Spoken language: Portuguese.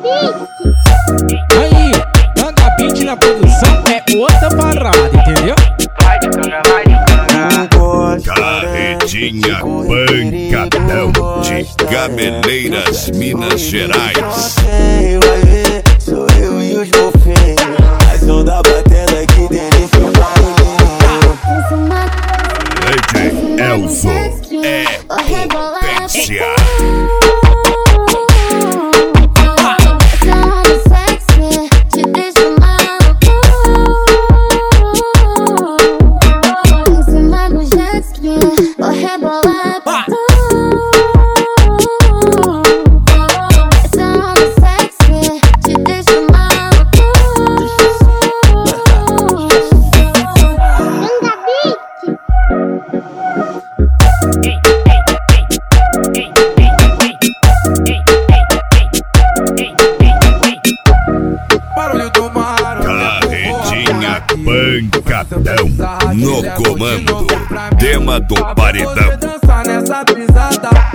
Aí, Tanga Beat na produção é outra parada, entendeu? Carretinha Pancadão de Gameleiras, Minas Gerais. Vai ver, sou eu e os golfinhos. A som da batendo aqui delícia o barulhinho. DJ Elzo é potência. Carretinha Pancadão no comando, tema do paredão. Dançar nessa pisada.